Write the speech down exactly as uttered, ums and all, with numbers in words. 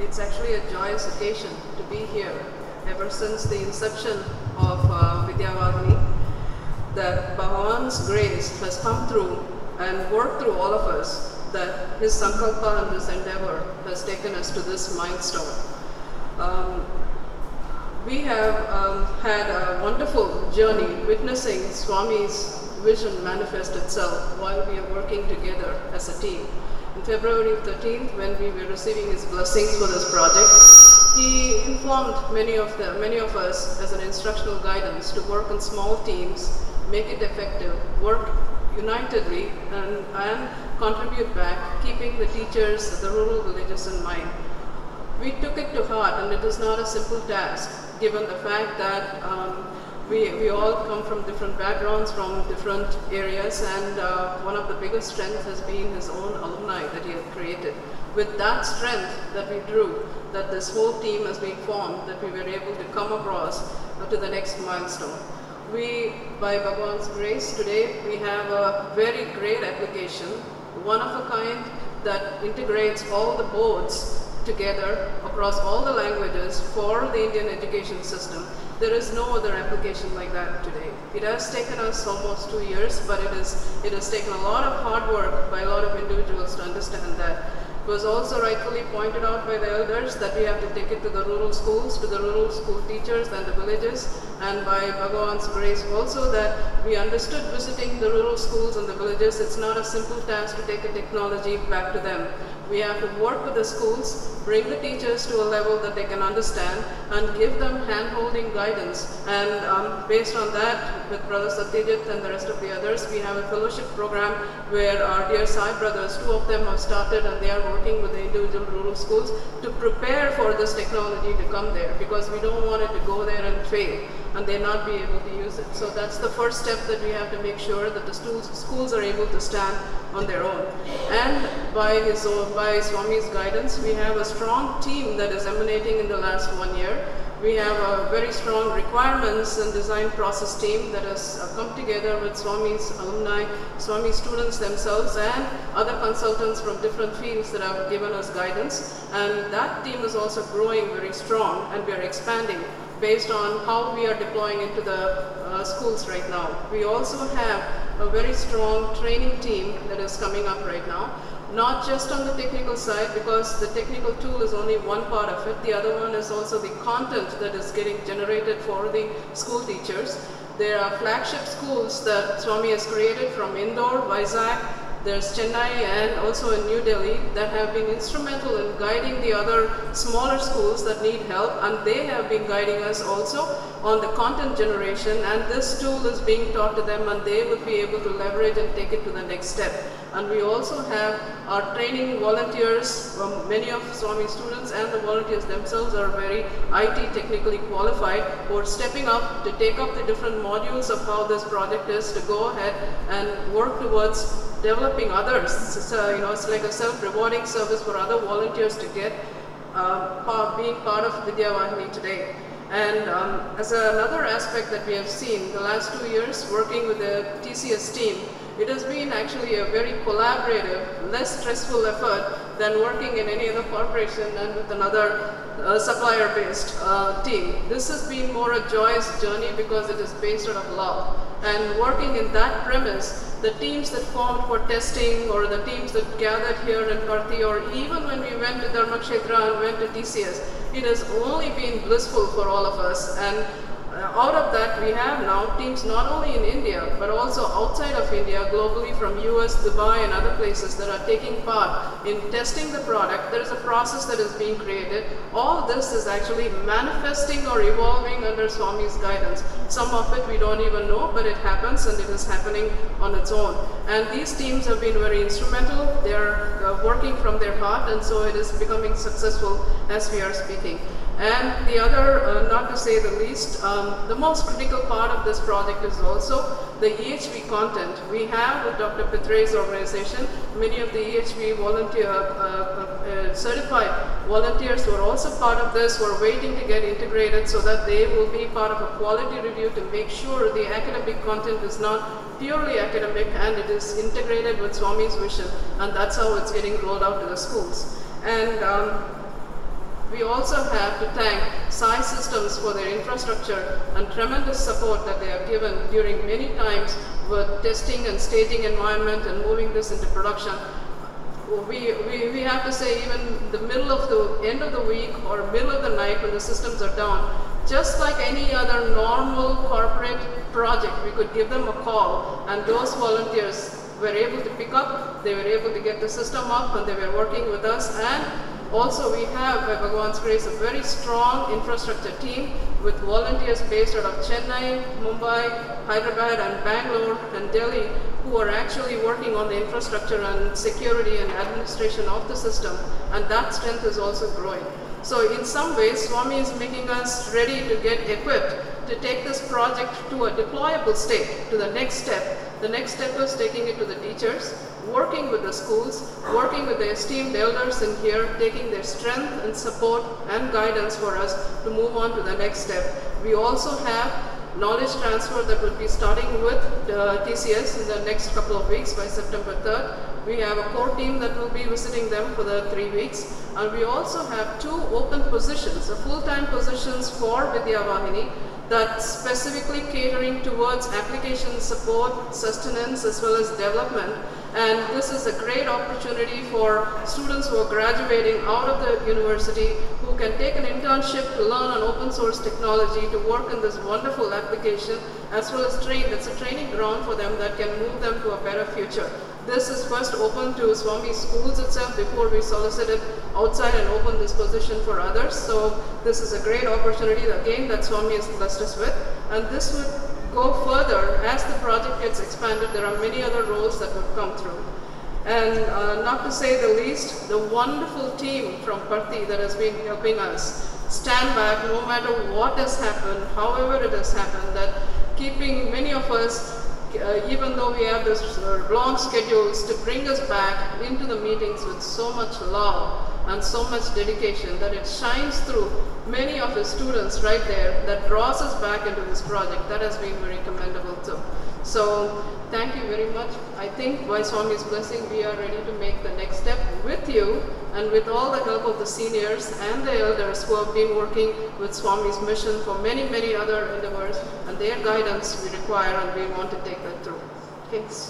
It's actually a joyous occasion to be here. Ever since the inception of uh, Vidyavahini, that Bhagavan's grace has come through and worked through all of us, that his sankalpa and this endeavor has taken us to this milestone. Um, we have um, had a wonderful journey witnessing Swami's vision manifest itself while we are working together as a team. On February thirteenth, when we were receiving his blessings for this project, he informed many of the many of us as an instructional guidance to work in small teams, make it effective, work unitedly, and, and contribute back, keeping the teachers, the rural villages in mind. We took it to heart, and it is not a simple task, given the fact that um, we, we all come from different backgrounds, from different areas, and uh, one of the biggest strengths has been his own alumni that he had created. With that strength that we drew, that this whole team has been formed, that we were able to come across uh, to the next milestone. We, by Bhagavan's grace, today we have a very great application, one of a kind, that integrates all the boards together across all the languages for the Indian education system. There is no other application like that today. It has taken us almost two years, but it, is, it has taken a lot of hard work by a lot of individuals to understand that. It was also rightfully pointed out by the elders that we have to take it to the rural schools, to the rural school teachers and the villages, and by Bhagavan's grace also that we understood visiting the rural schools and the villages. It's not a simple task to take a technology back to them. We have to work with the schools, bring the teachers to a level that they can understand, and give them hand-holding guidance. And um, based on that, with Brother Satyajit and the rest of the others, we have a fellowship program where our dear Sai brothers, two of them have started, and they are working with the individual rural schools to prepare for this technology to come there, because we don't want it to go there and fail and they not be able to use it. So that's the first step, that we have to make sure that the schools, schools are able to stand on their own. And by his own, by Swami's guidance, we have a strong team that is emanating in the last one year. We have a very strong requirements and design process team that has come together with Swami's alumni, Swami students themselves, and other consultants from different fields that have given us guidance. And that team is also growing very strong, and we are expanding based on how we are deploying into the uh, schools right now. We also have a very strong training team that is coming up right now, not just on the technical side, because the technical tool is only one part of it. The other one is also the content that is getting generated for the school teachers. There are flagship schools that Swami has created from Indore, Vizag, there's Chennai, and also in New Delhi, that have been instrumental in guiding the other smaller schools that need help, and they have been guiding us also on the content generation, and this tool is being taught to them, and they would be able to leverage and take it to the next step. And we also have our training volunteers, um, many of Swami students and the volunteers themselves are very I T technically qualified, who are stepping up to take up the different modules of how this project is, to go ahead and work towards developing others. So, you know, it's like a self-rewarding service for other volunteers to get uh, part, being part of Vidyavahini today. And um, as a, another aspect that we have seen the last two years working with the T C S team, it has been actually a very collaborative, less stressful effort than working in any other corporation and with another uh, supplier-based uh, team. This has been more a joyous journey because it is based out of love. And working in that premise, the teams that formed for testing, or the teams that gathered here in Karti, or even when we went to Dharmakshetra and went to T C S, it has only been blissful for all of us. And Uh, out of that, we have now teams not only in India, but also outside of India, globally, from U S, Dubai, and other places that are taking part in testing the product. There is a process that is being created. All this is actually manifesting or evolving under Swami's guidance. Some of it we don't even know, but it happens, and it is happening on its own. And these teams have been very instrumental. They are uh, working from their heart, and so it is becoming successful as we are speaking. And the other, uh, not to say the least, um, the most critical part of this project is also the E H V content. We have with Doctor Pitre's organization, many of the E H V volunteer, uh, uh, certified volunteers who are also part of this, who are waiting to get integrated so that they will be part of a quality review to make sure the academic content is not purely academic and it is integrated with Swami's vision, and that's how it's getting rolled out to the schools. And um, We also have to thank Sai Systems for their infrastructure and tremendous support that they have given during many times with testing and staging environment and moving this into production. We, we, we have to say even the middle of the end of the week or middle of the night when the systems are down, just like any other normal corporate project, we could give them a call and those volunteers were able to pick up, they were able to get the system up and they were working with us. And also we have, by Bhagwan's grace, a very strong infrastructure team with volunteers based out of Chennai, Mumbai, Hyderabad and Bangalore and Delhi who are actually working on the infrastructure and security and administration of the system, and that strength is also growing. So in some ways, Swami is making us ready to get equipped to take this project to a deployable state, to the next step. The next step is taking it to the teachers, working with the schools, working with the esteemed elders in here, taking their strength and support and guidance for us to move on to the next step. We also have knowledge transfer that will be starting with uh, T C S in the next couple of weeks by September third. We have a core team that will be visiting them for the three weeks. And we also have two open positions, a full-time positions for Vidyavahini that's specifically catering towards application support, sustenance, as well as development. And this is a great opportunity for students who are graduating out of the university who can take an internship to learn on open source technology to work in this wonderful application, as well as train. It's a training ground for them that can move them to a better future. This is first open to Swami schools itself before we solicited outside and open this position for others. So this is a great opportunity again that Swami has blessed us with. And this would go further as the project gets expanded. There are many other roles that would come through. And uh, not to say the least, the wonderful team from Parthi that has been helping us stand back no matter what has happened, however it has happened, that keeping many of us Uh, even though we have this uh, long schedules, to bring us back into the meetings with so much love and so much dedication that it shines through many of the students right there, that draws us back into this project. That has been very commendable too. So thank you very much. I think by Swami's blessing we are ready to make the next step with you and with all the help of the seniors and the elders who have been working with Swami's mission for many, many other endeavors, and their guidance we require and we want to take that through. Thanks.